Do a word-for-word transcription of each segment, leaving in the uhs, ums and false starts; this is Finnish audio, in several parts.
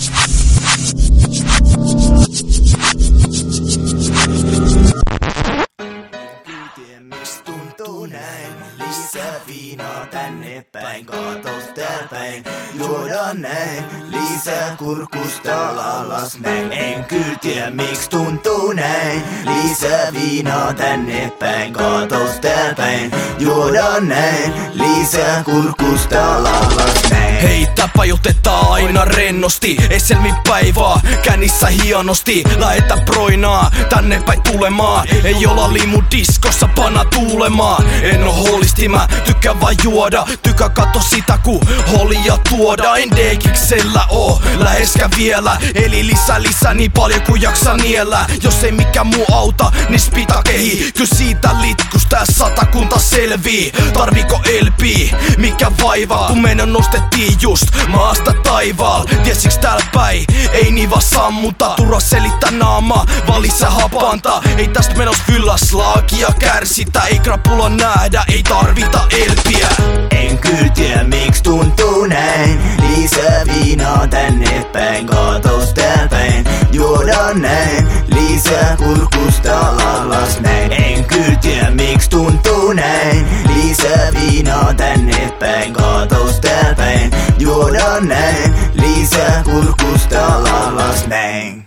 Miksi tuntuu näin? Lisää viinaa tänne päin, kaatos tää päin. Juodaan näin, lisää kurkusta alas näin. En kyllä tiedä miksi tuntuu näin. Lisää viinaa tänne päin, kaatos tää päin. Juodaan näin, lisää kurkusta alas näin. Hei, tapajutetaan aina rennosti. Esselmi päivää, kännissä hienosti. Lähetä proinaa, tänne päin tulemaan. Ei olla limu diskossa, pana tuulemaan. En oo holisti, mä tykkään vaan juoda. Tykkää katso sitä ku holia tuoda. En deekiksellä oo, läheskään vielä. Eli lisää lisää niin paljon kuin jaksa niellä. Jos ei mikään muu auta, niin spita kehi. Kyl siitä litkus tää satakunta selvii. Tarviko elpii? Mikä vaivaa? Kun meidän nostettiin just maasta taivaal. Tiesiks täällä päin? Ei niin vaan sammuta. Turha selittää naama, vaan lisää hapanta. Ei tästä menos fyllas laakia kärsitä. Ei krapula nähdä, ei tarvita elpiä. En kyllä tiedä miksi tuntuu näin. Lisää viinaa tänne päin, kaatos tää päin. Juodaan näin, lisää kurkusta alas näin. En kyllä tiedä miksi tuntuu näin. Lisää viinaa tänne päin, kaatos tää päin. Juodaan näin, lisää kurkusta alas näin.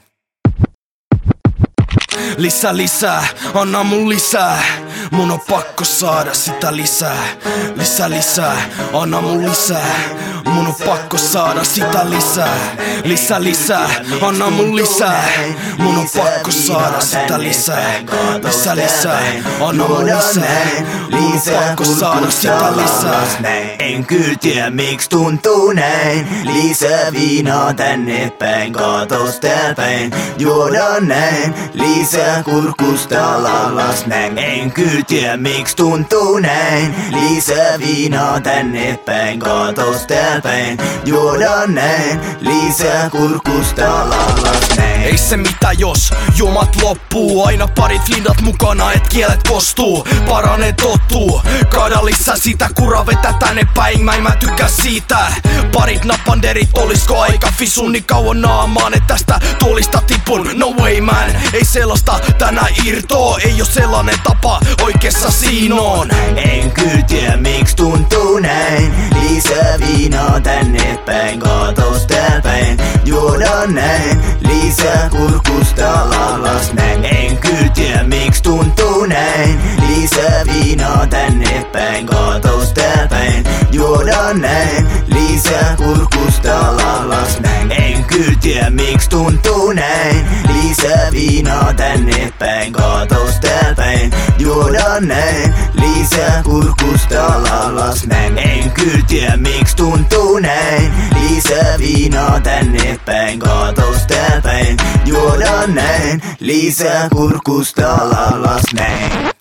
Lisää lisää, anna mun lisää. Mun on pakko saada sitä lisää. Lisää lisää, anna mun lisää. Mun on pakko saada sitä lisää. Lisää lisää, anna mun lisää. Mun on pakko saada sitä lisää. Lisää lisää, anna mun lisää. Mun on pakko saada sitä lisää. En kyllä tiedä miksi tuntuu näin. Lisää viinaa tänne päin, kaatos tää päin. Juodaan näin, lisää kurkusta alas näin. En kyllä tiedä miksi tuntuu näin. Lisää viinaa tänne päin, kaatos tää päin. Juodaan näin, lisää kurkusta alas näin. Ei se mitä jos juomat loppuu. Aina parit flindat mukana, et kielet kostuu. Parane tottuu, kaada lisää sitä. Kura vetä tänne päin, mä en mä tykkää siitä. Parit napanderit, olisko aika fisun niin kauan naamaan, et tästä tuolista tipun. No way man, ei sellaista tänään irtoo. Ei oo sellainen tapa, oikeassa siinä on. En kyllä tiedä miksi tuntuu näin. Lisää viinaa tänne päin, kaatos tää päin. Juodaan näin, lisää kurkusta alas näin. En kyllä tiedä miksi tuntuu näin. Lisää viinaa tänne päin, kaatos tää päin. Juodaan näin, lisää kurkusta alas näin. En kyllä tiedä miksi tuntuu näin. Lisää viinaa tänne päin, kaatos tää päin. Juodaan näin, lisää kurkusta alas näin. En kyllä tiedä miksi tuntuu näin. Lisää viinaa tänne päin, kaatos tää päin. Juodaan näin, lisää kurkusta alas näin.